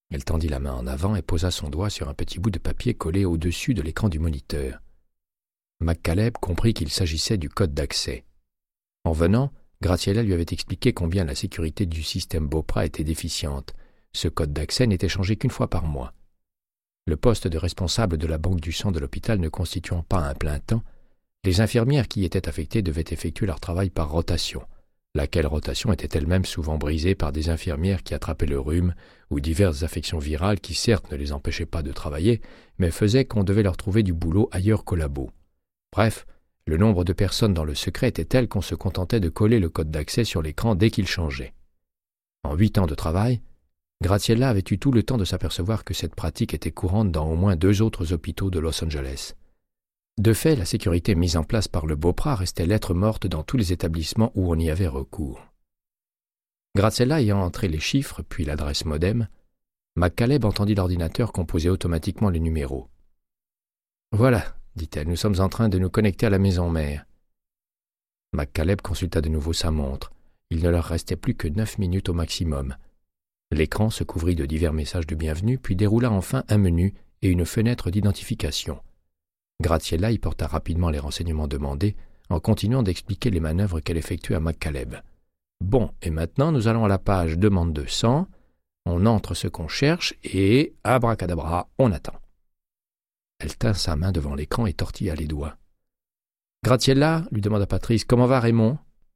Elle tendit la main en avant et posa son doigt sur un petit bout de papier collé au-dessus de l'écran du moniteur. McCaleb comprit qu'il s'agissait du code d'accès. En venant, Graziella lui avait expliqué combien la sécurité du système Beauprat était déficiente. Ce code d'accès n'était changé qu'une fois par mois. Le poste de responsable de la banque du sang de l'hôpital ne constituant pas un plein temps, les infirmières qui y étaient affectées devaient effectuer leur travail par rotation, laquelle rotation était elle-même souvent brisée par des infirmières qui attrapaient le rhume ou diverses affections virales qui certes ne les empêchaient pas de travailler, mais faisaient qu'on devait leur trouver du boulot ailleurs qu'au labo. Bref, le nombre de personnes dans le secret était tel qu'on se contentait de coller le code d'accès sur l'écran dès qu'il changeait. En 8 ans de travail, Graziella avait eu tout le temps de s'apercevoir que cette pratique était courante dans au moins 2 autres hôpitaux de Los Angeles. De fait, la sécurité mise en place par le Beauprat restait lettre morte dans tous les établissements où on y avait recours. Graziella ayant entré les chiffres, puis l'adresse modem, McCaleb entendit l'ordinateur composer automatiquement les numéros. « Voilà, dit-elle, nous sommes en train de nous connecter à la maison mère. » McCaleb consulta de nouveau sa montre. Il ne leur restait plus que 9 minutes au maximum. L'écran se couvrit de divers messages de bienvenue, puis déroula enfin un menu et une fenêtre d'identification. Graziella y porta rapidement les renseignements demandés, en continuant d'expliquer les manœuvres qu'elle effectuait à McCaleb. « Bon, et maintenant nous allons à la page demande de sang, on entre ce qu'on cherche et, abracadabra, on attend. » Elle tint sa main devant l'écran et tortilla les doigts. « Graziella, lui demanda Patrice, comment va Raymond ?»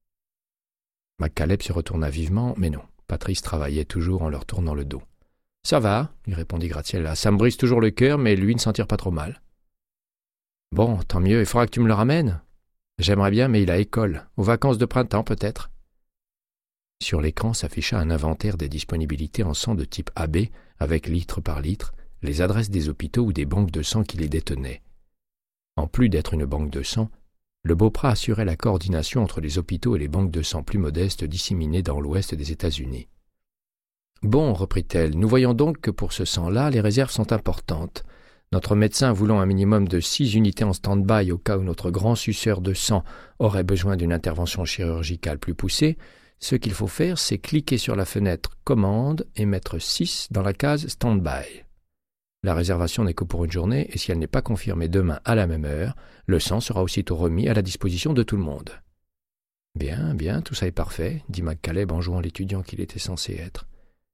McCaleb se retourna vivement, mais non. Patrice travaillait toujours en leur tournant le dos. « Ça va, lui répondit Graziella. Ça me brise toujours le cœur, mais lui ne s'en tire pas trop mal. »« Bon, tant mieux, il faudra que tu me le ramènes. »« J'aimerais bien, mais il a école. Aux vacances de printemps, peut-être. » Sur l'écran s'afficha un inventaire des disponibilités en sang de type AB, avec litre par litre, les adresses des hôpitaux ou des banques de sang qui les détenaient. En plus d'être une banque de sang, le Beauprat assurait la coordination entre les hôpitaux et les banques de sang plus modestes disséminées dans l'ouest des États-Unis. « Bon, reprit-elle, nous voyons donc que pour ce sang-là, les réserves sont importantes. Notre médecin voulant un minimum de 6 unités en stand-by au cas où notre grand suceur de sang aurait besoin d'une intervention chirurgicale plus poussée, ce qu'il faut faire, c'est cliquer sur la fenêtre « Commande » et mettre 6 dans la case « Stand-by ». La réservation n'est que pour une journée et si elle n'est pas confirmée demain à la même heure, le sang sera aussitôt remis à la disposition de tout le monde. « Bien, bien, tout ça est parfait, » dit McCaleb en jouant l'étudiant qu'il était censé être.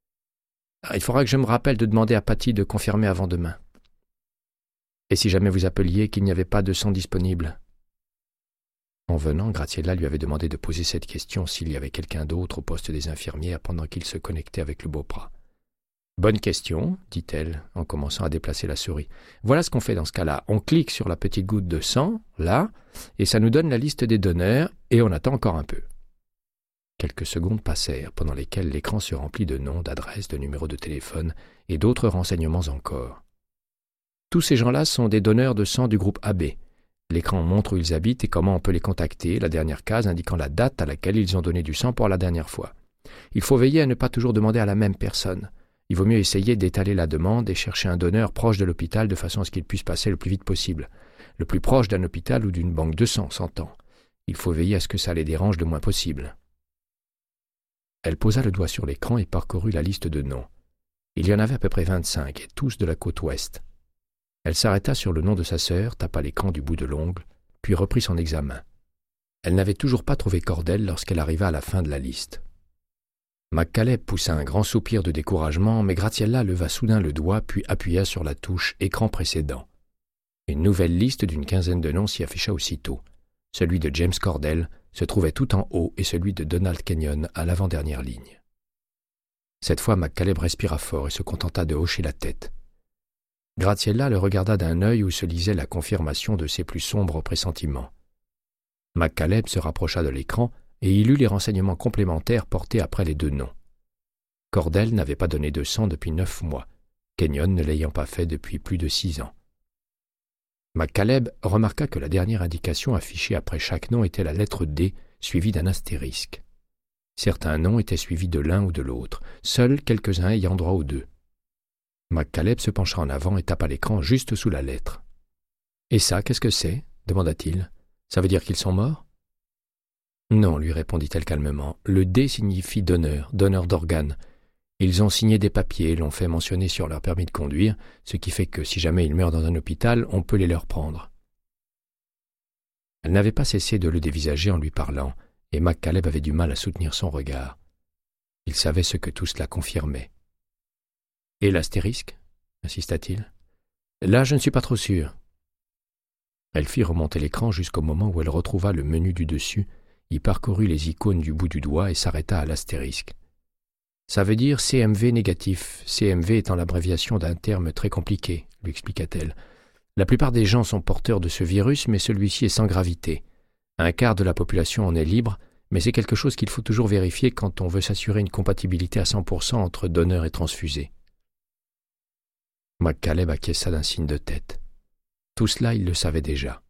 « Il faudra que je me rappelle de demander à Patty de confirmer avant demain. » « Et si jamais vous appeliez qu'il n'y avait pas de sang disponible ?» En venant, Graziella lui avait demandé de poser cette question s'il y avait quelqu'un d'autre au poste des infirmières pendant qu'il se connectait avec le Beauprat. « Bonne question, dit-elle, en commençant à déplacer la souris. Voilà ce qu'on fait dans ce cas-là. On clique sur la petite goutte de sang, là, et ça nous donne la liste des donneurs, et on attend encore un peu. » Quelques secondes passèrent, pendant lesquelles l'écran se remplit de noms, d'adresses, de numéros de téléphone et d'autres renseignements encore. Tous ces gens-là sont des donneurs de sang du groupe AB. L'écran montre où ils habitent et comment on peut les contacter, la dernière case indiquant la date à laquelle ils ont donné du sang pour la dernière fois. Il faut veiller à ne pas toujours demander à la même personne. Il vaut mieux essayer d'étaler la demande et chercher un donneur proche de l'hôpital de façon à ce qu'il puisse passer le plus vite possible. Le plus proche d'un hôpital ou d'une banque de sang, s'entend. Il faut veiller à ce que ça les dérange le moins possible. Elle posa le doigt sur l'écran et parcourut la liste de noms. Il y en avait à peu près 25, et tous de la côte ouest. Elle s'arrêta sur le nom de sa sœur, tapa l'écran du bout de l'ongle, puis reprit son examen. Elle n'avait toujours pas trouvé Cordell lorsqu'elle arriva à la fin de la liste. McCaleb poussa un grand soupir de découragement, mais Graziella leva soudain le doigt puis appuya sur la touche « Écran précédent ». Une nouvelle liste d'une quinzaine de noms s'y afficha aussitôt. Celui de James Cordell se trouvait tout en haut et celui de Donald Kenyon à l'avant-dernière ligne. Cette fois, McCaleb respira fort et se contenta de hocher la tête. Graziella le regarda d'un œil où se lisait la confirmation de ses plus sombres pressentiments. McCaleb se rapprocha de l'écran et y lut les renseignements complémentaires portés après les deux noms. Cordell n'avait pas donné de sang depuis 9 mois, Kenyon ne l'ayant pas fait depuis plus de 6 ans. McCaleb remarqua que la dernière indication affichée après chaque nom était la lettre D, suivie d'un astérisque. Certains noms étaient suivis de l'un ou de l'autre, seuls quelques-uns ayant droit aux deux. McCaleb se pencha en avant et tapa l'écran juste sous la lettre. « Et ça, qu'est-ce que c'est » demanda-t-il. « Ça veut dire qu'ils sont morts » ? « Non, lui répondit-elle calmement. Le D signifie donneur, donneur d'organes. Ils ont signé des papiers, l'ont fait mentionner sur leur permis de conduire, ce qui fait que si jamais ils meurent dans un hôpital, on peut les leur prendre. » Elle n'avait pas cessé de le dévisager en lui parlant, et McCaleb avait du mal à soutenir son regard. Il savait ce que tout cela confirmait. « Et l'astérisque » insista-t-il. « Là, je ne suis pas trop sûr. » Elle fit remonter l'écran jusqu'au moment où elle retrouva le menu du dessus, y parcourut les icônes du bout du doigt et s'arrêta à l'astérisque. « Ça veut dire CMV négatif, CMV étant l'abréviation d'un terme très compliqué, » lui expliqua-t-elle. « La plupart des gens sont porteurs de ce virus, mais celui-ci est sans gravité. Un quart de la population en est libre, mais c'est quelque chose qu'il faut toujours vérifier quand on veut s'assurer une compatibilité à 100% entre donneur et transfusé. » McCaleb acquiesça d'un signe de tête. Tout cela, il le savait déjà.